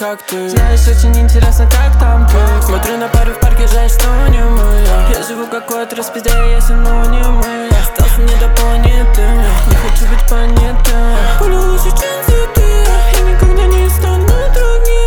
как ты. Знаешь, очень интересно, как там ты. Смотрю на пару в парке, жаль, что не мы. Я живу какой-то распиздя, я синонимы. Остался не до планеты, не хочу быть понятым. Полю лучше, чем цветы, я никогда не стану другим.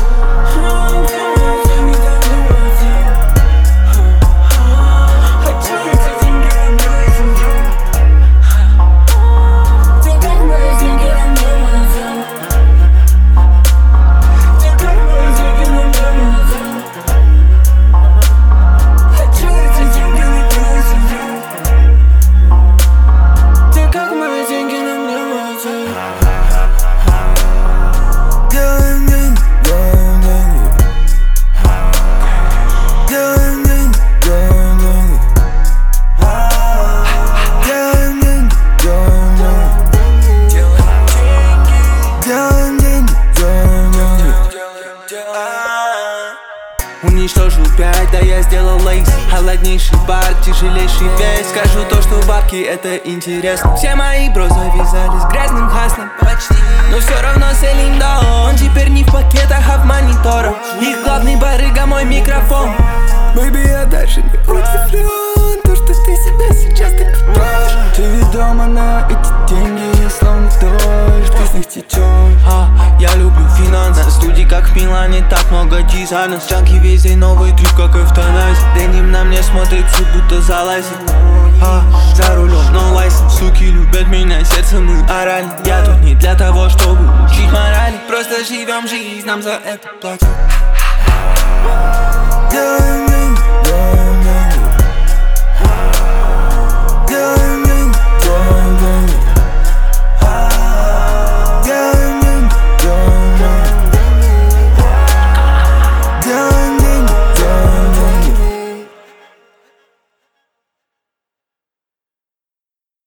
Уничтожу 5, да я сделал лейс. Холоднейший бар, тяжелейший вес. Скажу то, что бабки это интересно. Все мои бро завязались грязным хаслом почти. Но все равно селим даун. Он теперь не в пакетах, а в мониторах. Их главный барыга мой микрофон. Бэйби, я дальше не удивлен. То, что ты себя сейчас так ведешь. Ты ведома на эти деньги, словно дождь, ты с них течешь. Я люблю финансы. На студии, как в Милане, так много дизайнов. Джанки весь день новый трюк, как эвтаназия. Деним на мне смотрится, будто залазит. За рулем, но лайсенс. Суки любят меня, сердцем мы орали. Я тут не для того, чтобы учить морали. Просто живем жизнь, нам за это платят.